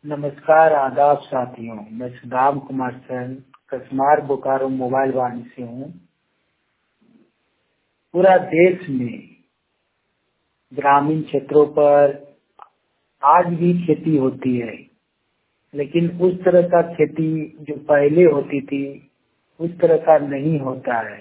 नमस्कार, आदाब साथियों। मैं सुदाम कुमार सेन कसमार बोकारो मोबाइल वाणी से हूँ। पूरा देश में ग्रामीण क्षेत्रों पर आज भी खेती होती है, लेकिन उस तरह का खेती जो पहले होती थी उस तरह का नहीं होता है।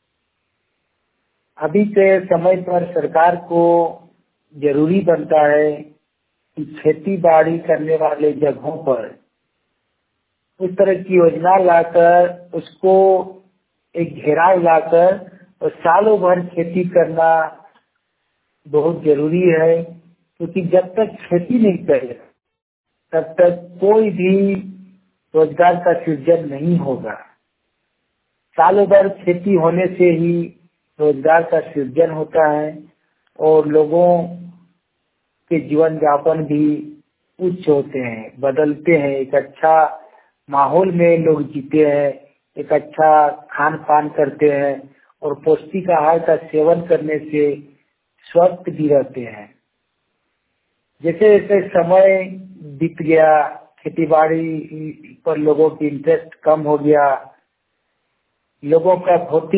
अभी के समय पर सरकार को जरूरी बनता है कि खेती बाड़ी करने वाले जगहों पर उस तरह की योजना लाकर उसको एक घेराव लाकर और सालों भर खेती करना बहुत जरूरी है, क्योंकि जब तक खेती नहीं करे तब तक कोई भी रोजगार का सृजन नहीं होगा। सालों भर खेती होने से ही रोजगार का सृजन होता है और लोगों के जीवन यापन भी उच्च होते हैं, बदलते हैं। एक अच्छा माहौल में लोग जीते हैं, एक अच्छा खान पान करते हैं और पौष्टिक आहार का सेवन करने से स्वस्थ भी रहते हैं। जैसे जैसे समय बीत गया, खेती बाड़ी पर लोगों की इंटरेस्ट कम हो गया, लोगों का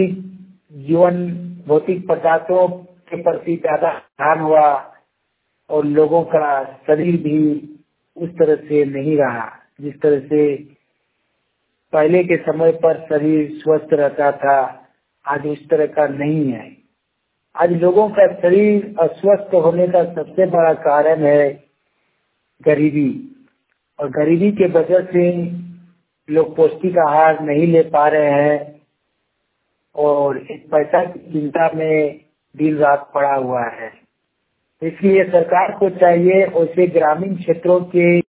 भौतिक पदार्थों के प्रति ज्यादा ध्यान हुआ और लोगों का शरीर भी उस तरह से नहीं रहा जिस तरह से पहले के समय पर शरीर स्वस्थ रहता था। आज उस तरह का नहीं है। आज लोगों का शरीर अस्वस्थ होने का सबसे बड़ा कारण है गरीबी, और गरीबी के वजह से लोग पौष्टिक आहार नहीं ले पा रहे हैं और एक पैसा की चिंता में दिन रात पड़ा हुआ है। इसलिए सरकार को चाहिए उसे ग्रामीण क्षेत्रों के